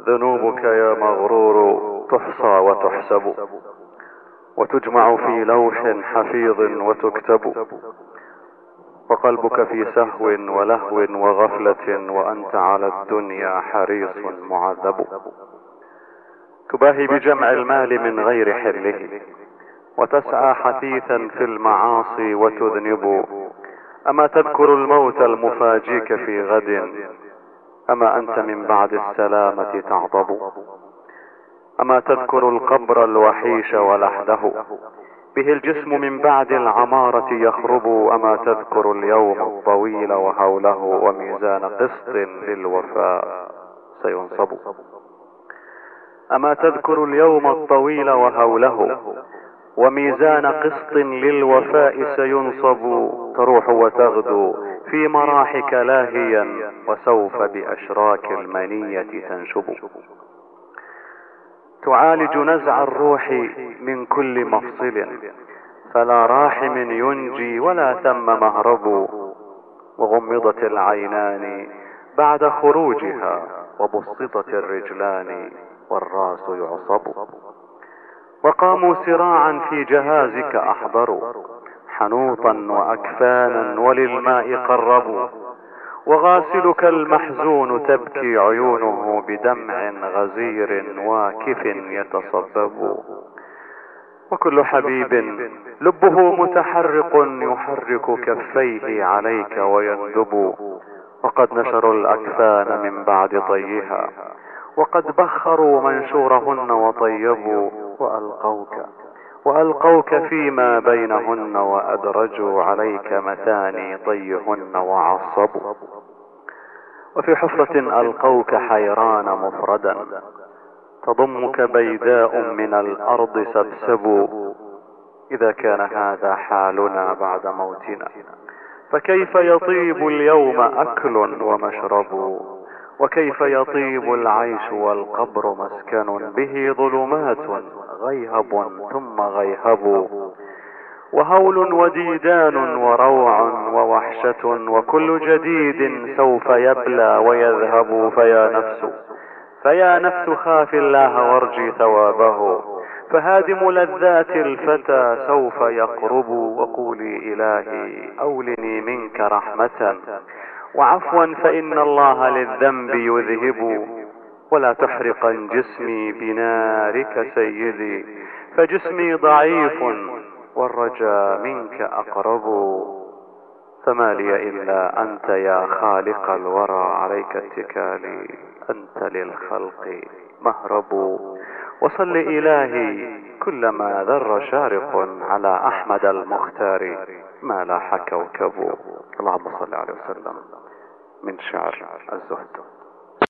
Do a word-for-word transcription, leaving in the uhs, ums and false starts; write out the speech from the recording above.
ذنوبك يا مغرور تحصى وتحسب، وتجمع في لوح حفيظ وتكتب، وقلبك في سهو ولهو وغفلة، وأنت على الدنيا حريص معذب. تباهي بجمع المال من غير حله، وتسعى حثيثا في المعاصي وتذنب. أما تذكر الموت المفاجيك في غد؟ أما أنت من بعد السلامة تعضب؟ أما تذكر القبر الوحيش ولحده، به الجسم من بعد العمارة يخرب؟ أما تذكر اليوم الطويل وهوله، وميزان قسط للوفاء سينصب؟ أما تذكر اليوم الطويل وهوله، وميزان قسط للوفاء سينصب؟ تروح وتغدو في مراحك لاهيا، وسوف بأشراك المنية تنشب. تعالج نزع الروح من كل مفصل، فلا راحم ينجي ولا ثم مهرب. وغمضت العينان بعد خروجها، وبسطت الرجلان والراس يعصب. وقاموا سراعا في جهازك أحضروا، حنوطا وأكفانا وللماء قربوا. وغاسلك المحزون تبكي عيونه بدمع غزير واكف يتصبب. وكل حبيب لبه متحرق يحرك كفيه عليك ويندب. وقد نشروا الأكفان من بعد طيها، وقد بخروا منشورهن وطيبوا. وألقوك وألقوك فيما بينهن، وأدرجوا عليك مثاني طيهن وعصبوا. وفي حفرة ألقوك حيران مفردا، تضمك بيداء من الأرض سبسب. إذا كان هذا حالنا بعد موتنا، فكيف يطيب اليوم أكل ومشرب؟ وكيف يطيب العيش والقبر مسكن، به ظلمات غيهب ثم غيهب. وهول وديدان وروع ووحشة، وكل جديد سوف يبلى ويذهب. فيا نفس فيا نفس خاف الله وارجي ثوابه، فهادم لذات الفتى سوف يقرب. وقولي إلهي أولني منك رحمة وعفوا، فإن الله للذنب يذهب. ولا تحرقا جسمي بنارك سيدي، فجسمي ضعيف والرجا منك أقرب. فما لي إلا أنت يا خالق الورى، عليك اتكالي أنت للخلق مهرب. وصل إلهي كلما ذر شارق، على أحمد المختار ما لاح كوكب. اللهم صل عليه وسلم. من شعر الزهد.